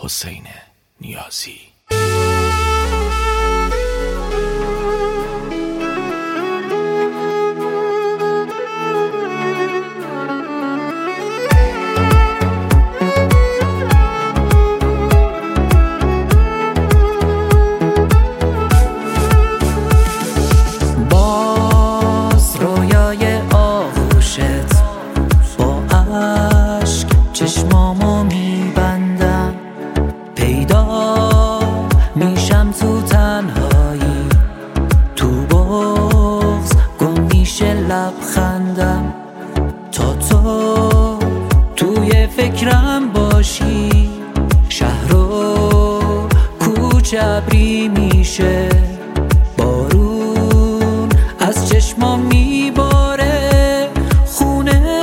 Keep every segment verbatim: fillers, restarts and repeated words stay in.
حسین نیازی. چشمامو میبندم، پیدا میشم تو تنهایی، تو بغض گم میشه لبخندم، تا تو توی فکرم باشی، شهر و کوچه ابری میشه، بارون از چشمام میباره، خونه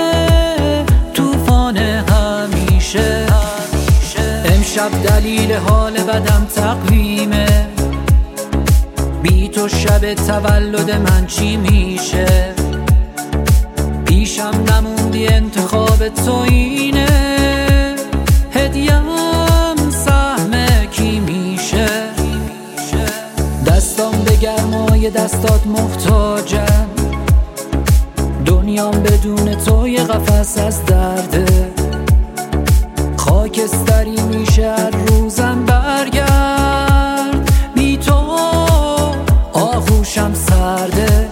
امشب دلیل حال بدم تقویمه، بی تو شب تولد من چی میشه؟ پیشم نموندی انتخاب تو اینه، هدیم سهم کی میشه؟ دستام به گرمای دستات محتاجم، دنیام بدون تو یه قفس از درده، خاکستری میشه هر روزم برگرد، بی تو آغوشم سرده.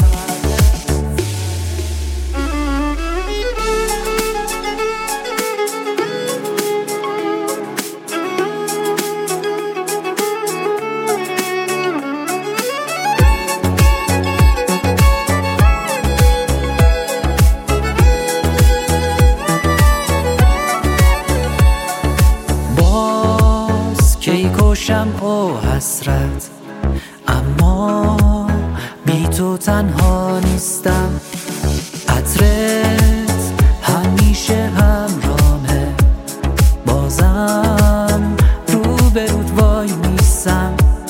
کی کشم او حسرت، اما بی تو تنها نیستم، عطرت همیشه همراهمه، بازم رو به رود وای میسم،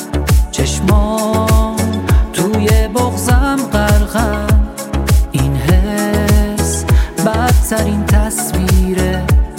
چشمام توی بغضم غرقم، این حس بدترین تصویره،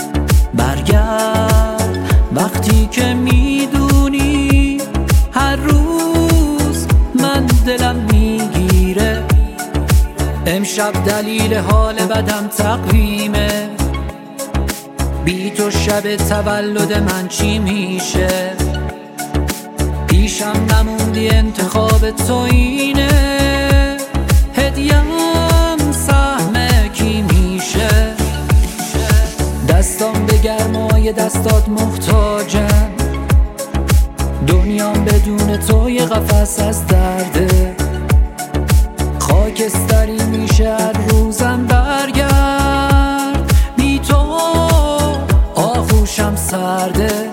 برگرد وقتی که میدونی هر روز من دلم میگیره، امشب دلیل حال بدم تقویمه، بی تو شب تولد من چی میشه؟ پیشم نموندی انتخاب تو اینه، هدیم سهم کی میشه؟ دستام به گرمای دستات محتاجم، دنیام بدون تو یه قفس از درده، خاکستری میشه هر روزم برگرد، بی تو آغوشم سرده.